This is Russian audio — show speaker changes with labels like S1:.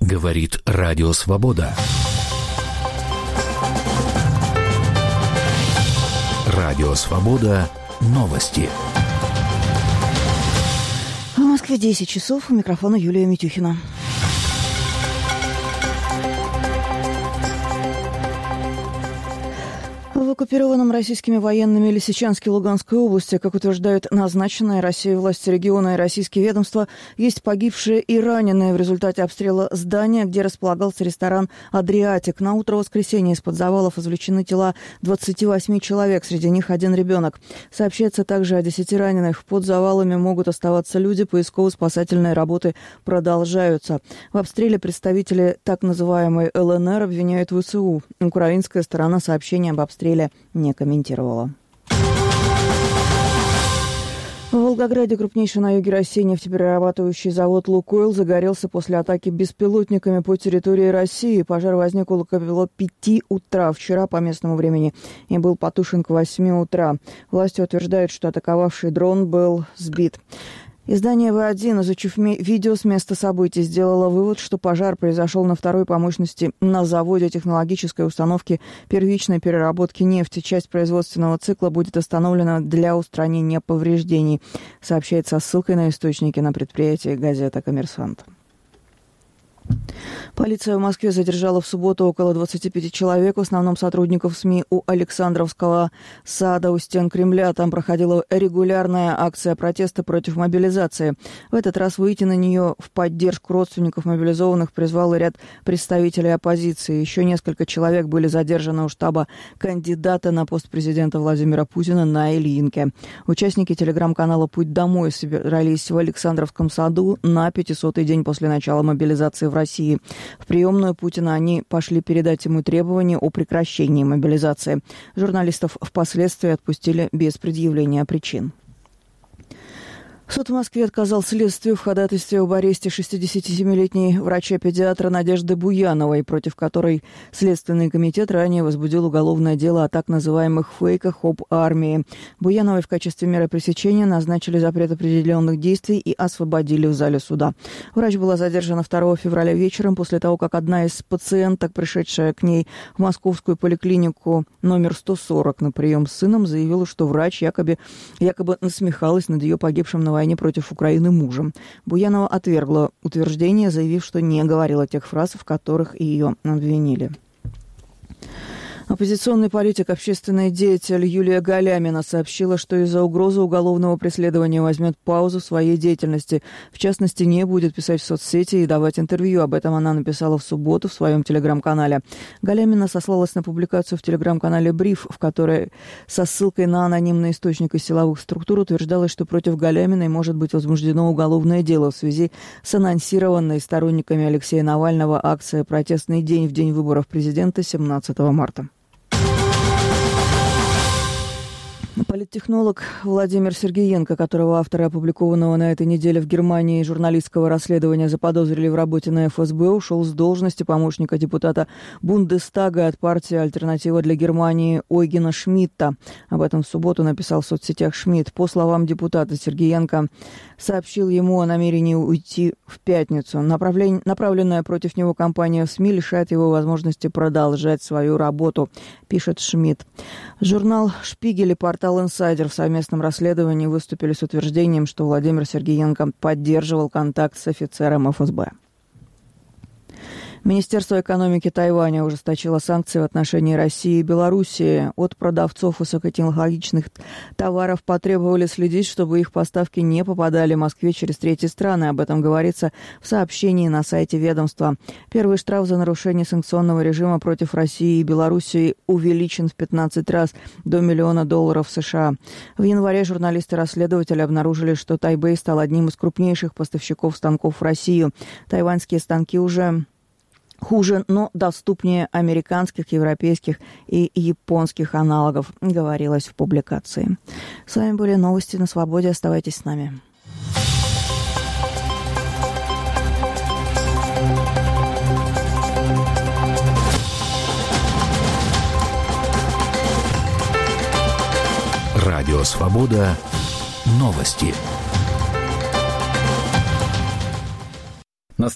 S1: Говорит Радио Свобода. Радио Свобода. Новости.
S2: В Москве 10 часов. У микрофона Юлия Митюхина. В оккупированном российскими военными Лисичанске Луганской области, как утверждают назначенные Россией власти региона и российские ведомства, есть погибшие и раненые в результате обстрела здания, где располагался ресторан «Адриатик». На утро воскресенья из-под завалов извлечены тела 28 человек, среди них один ребенок. Сообщается также о 10 раненых. Под завалами могут оставаться люди, поисково-спасательные работы продолжаются. В обстреле представители так называемой ЛНР обвиняют ВСУ. Украинская сторона сообщение об обстреле не комментировала. В Волгограде, крупнейший на юге России нефтеперерабатывающий завод «Лукойл», загорелся после атаки беспилотниками по территории России. Пожар возник около 5 утра вчера по местному времени и был потушен к 8 утра. Власти утверждают, что атаковавший дрон был сбит. Издание «В1», изучив видео с места событий, сделало вывод, что пожар произошел на второй по мощности на заводе технологической установки первичной переработки нефти. Часть производственного цикла будет остановлена для устранения повреждений, сообщается со ссылкой на источники на предприятии газета «Коммерсант». Полиция в Москве задержала в субботу около 25 человек, в основном сотрудников СМИ, у Александровского сада у стен Кремля. Там проходила регулярная акция протеста против мобилизации. В этот раз выйти на нее в поддержку родственников мобилизованных призвал ряд представителей оппозиции. Еще несколько человек были задержаны у штаба кандидата на пост президента Владимира Путина на Ильинке. Участники телеграм-канала «Путь домой» собрались в Александровском саду на 500-й день после начала мобилизации в России. В приемную Путина они пошли передать ему требования о прекращении мобилизации. Журналистов впоследствии отпустили без предъявления причин. Суд в Москве отказал следствию в ходатайстве об аресте 67-летней врача-педиатра Надежды Буяновой, против которой Следственный комитет ранее возбудил уголовное дело о так называемых фейках об армии. Буяновой в качестве меры пресечения назначили запрет определенных действий и освободили в зале суда. Врач была задержана 2 февраля вечером после того, как одна из пациенток, пришедшая к ней в московскую поликлинику номер 140 на прием с сыном, заявила, что врач якобы насмехалась над ее погибшим на войне против Украины мужем. Буянова отвергла утверждение, заявив, что не говорила тех фраз, в которых ее обвинили. Оппозиционный политик, общественный деятель Юлия Галямина сообщила, что из-за угрозы уголовного преследования возьмет паузу в своей деятельности. В частности, не будет писать в соцсети и давать интервью. Об этом она написала в субботу в своем телеграм-канале. Галямина сослалась на публикацию в телеграм-канале «Бриф», в которой со ссылкой на анонимный источник из силовых структур утверждалось, что против Галяминой может быть возбуждено уголовное дело в связи с анонсированной сторонниками Алексея Навального акцией «Протестный день» в день выборов президента 17 марта. Политтехнолог Владимир Сергеенко, которого авторы опубликованного на этой неделе в Германии журналистского расследования заподозрили в работе на ФСБ, ушел с должности помощника депутата Бундестага от партии «Альтернатива для Германии» Ойгена Шмидта. Об этом в субботу написал в соцсетях Шмидт. По словам депутата, Сергеенко сообщил ему о намерении уйти в пятницу. Направленная против него кампания в СМИ лишает его возможности продолжать свою работу, пишет Шмидт. Журнал «Шпигель» и портал «Инсайдер» в совместном расследовании выступили с утверждением, что Владимир Сергеенко поддерживал контакт с офицером ФСБ. Министерство экономики Тайваня ужесточило санкции в отношении России и Белоруссии. От продавцов высокотехнологичных товаров потребовали следить, чтобы их поставки не попадали в Москве через третьи страны. Об этом говорится в сообщении на сайте ведомства. Первый штраф за нарушение санкционного режима против России и Белоруссии увеличен в 15 раз до $1 миллиона США. В январе журналисты-расследователи обнаружили, что Тайбэй стал одним из крупнейших поставщиков станков в Россию. Тайваньские станки уже хуже, но доступнее американских, европейских и японских аналогов, говорилось в публикации. С вами были новости на Свободе. Оставайтесь с нами.
S1: Радио «Свобода». Новости.